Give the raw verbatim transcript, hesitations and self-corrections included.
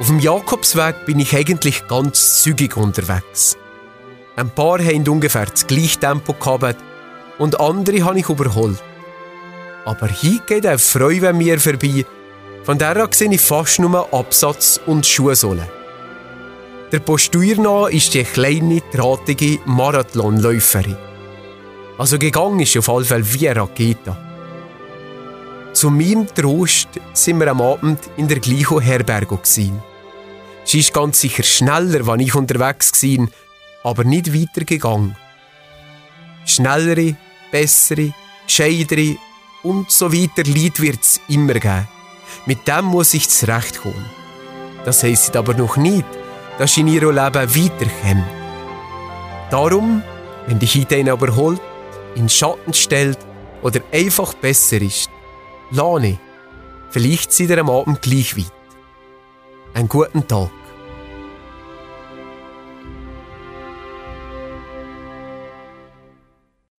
Auf dem Jakobsweg bin ich eigentlich ganz zügig unterwegs. Ein paar haben ungefähr das gleiche Tempo gehabt und andere habe ich überholt. Aber hier geht eine Freude an mir vorbei, von der sehe ich fast nur Absatz und Schuhsohlen. Der Posteuer nach ist die kleine, drahtige Marathonläuferin. Also gegangen ist auf alle Fälle wie eine Rakete. Zu meinem Trost sind wir am Abend in der gleichen Herberge gewesen. Sie ist ganz sicher schneller, als ich unterwegs war, aber nicht weitergegangen. Schnellere, bessere, gescheitere und so weiter Leute wird es immer geben. Mit dem muss ich zurechtkommen. Das heisst aber noch nicht, dass in ihrem Leben weiterkommt. Darum, wenn dich heute einer überholt, in den Schatten stellt oder einfach besser ist, lass nicht. Vielleicht seid ihr am Abend gleich weit. Einen guten Tag.